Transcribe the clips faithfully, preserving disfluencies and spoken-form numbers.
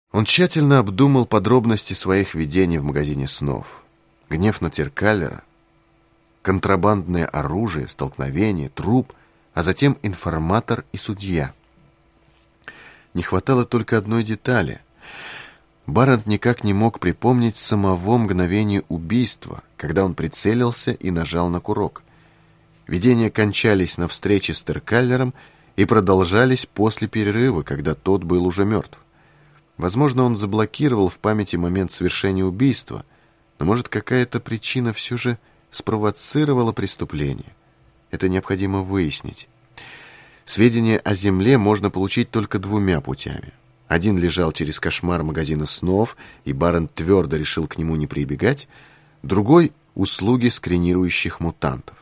Он тщательно обдумал подробности своих видений в магазине снов. Гнев на Тиркаллера, контрабандное оружие, столкновение, труп, а затем информатор и судья. Не хватало только одной детали. Барент никак не мог припомнить самого мгновения убийства, когда он прицелился и нажал на курок. Видения кончались на встрече с Тиркаллером и продолжались после перерыва, когда тот был уже мертв. Возможно, он заблокировал в памяти момент совершения убийства, но, может, какая-то причина все же спровоцировала преступление. Это необходимо выяснить. Сведения о Земле можно получить только двумя путями. Один лежал через кошмар магазина снов, и Барент твердо решил к нему не прибегать, другой — услуги скринирующих мутантов.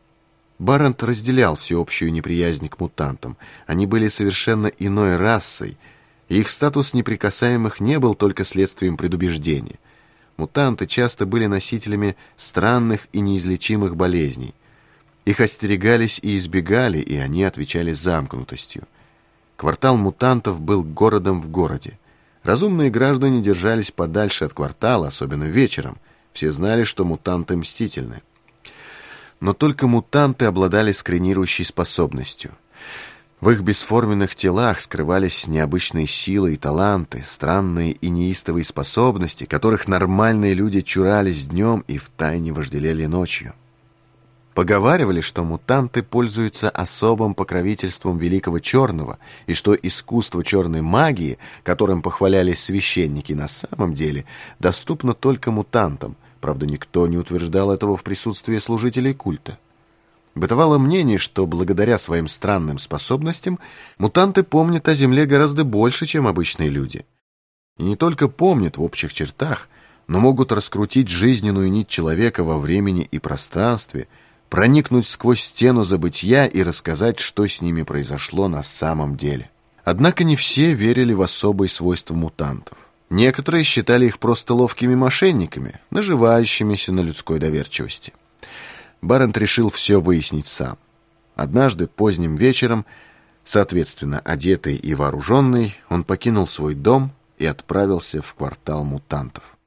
Барент разделял всеобщую неприязнь к мутантам. Они были совершенно иной расой, и их статус неприкасаемых не был только следствием предубеждения. Мутанты часто были носителями странных и неизлечимых болезней. Их остерегались и избегали, и они отвечали замкнутостью. Квартал мутантов был городом в городе. Разумные граждане держались подальше от квартала, особенно вечером. Все знали, что мутанты мстительны. Но только мутанты обладали скринирующей способностью. В их бесформенных телах скрывались необычные силы и таланты, странные и неистовые способности, которых нормальные люди чурались днем и втайне вожделели ночью. Поговаривали, что мутанты пользуются особым покровительством Великого Черного, и что искусство черной магии, которым похвалялись священники, на самом деле доступно только мутантам. Правда, никто не утверждал этого в присутствии служителей культа. Бытовало мнение, что благодаря своим странным способностям мутанты помнят о Земле гораздо больше, чем обычные люди. И не только помнят в общих чертах, но могут раскрутить жизненную нить человека во времени и пространстве, проникнуть сквозь стену забытья и рассказать, что с ними произошло на самом деле. Однако не все верили в особые свойства мутантов. Некоторые считали их просто ловкими мошенниками, наживающимися на людской доверчивости. Барент решил все выяснить сам. Однажды поздним вечером, соответственно, одетый и вооруженный, он покинул свой дом и отправился в квартал мутантов.